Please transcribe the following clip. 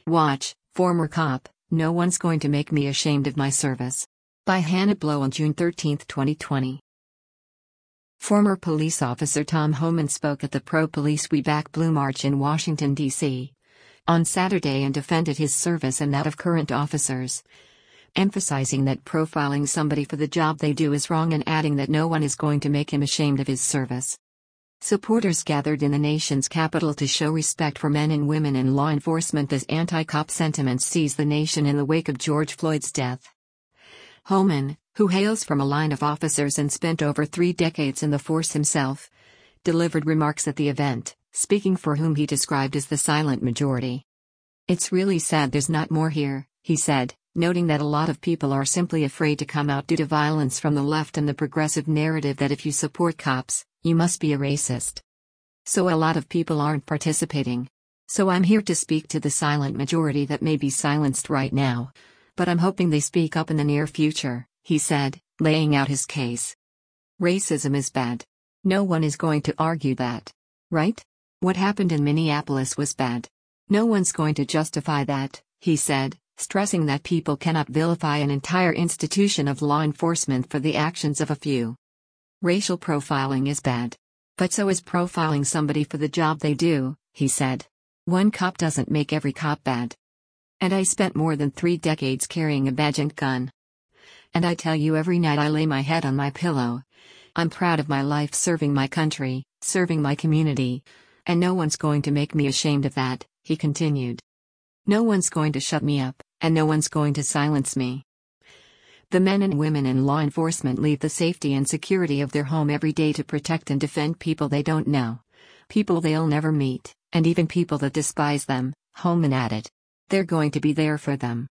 Watch, former cop, no one's going to make me ashamed of my service. By Hannah Blow on June 13, 2020. Former police officer Tom Homan spoke at the Pro-Police We Back Blue March in Washington, D.C. on Saturday and defended his service and that of current officers, emphasizing that profiling somebody for the job they do is wrong and adding that no one is going to make him ashamed of his service. Supporters gathered in the nation's capital to show respect for men and women in law enforcement as anti-cop sentiment seized the nation in the wake of George Floyd's death. Homan, who hails from a line of officers and spent over 3 decades in the force himself, delivered remarks at the event, speaking for whom he described as the silent majority. "It's really sad there's not more here," he said, noting that a lot of people are simply afraid to come out due to violence from the left and the progressive narrative that if you support cops, you must be a racist. So a lot of people aren't participating. So I'm here to speak to the silent majority that may be silenced right now. But I'm hoping they speak up in the near future, he said, laying out his case. Racism is bad. No one is going to argue that. Right? What happened in Minneapolis was bad. No one's going to justify that, he said, stressing that people cannot vilify an entire institution of law enforcement for the actions of a few. Racial profiling is bad. But so is profiling somebody for the job they do, he said. One cop doesn't make every cop bad. And I spent more than 3 decades carrying a badge and gun. And I tell you every night I lay my head on my pillow. I'm proud of my life serving my country, serving my community. And no one's going to make me ashamed of that, he continued. No one's going to shut me up, and no one's going to silence me. The men and women in law enforcement leave the safety and security of their home every day to protect and defend people they don't know, people they'll never meet, and even people that despise them, Homan added. They're going to be there for them.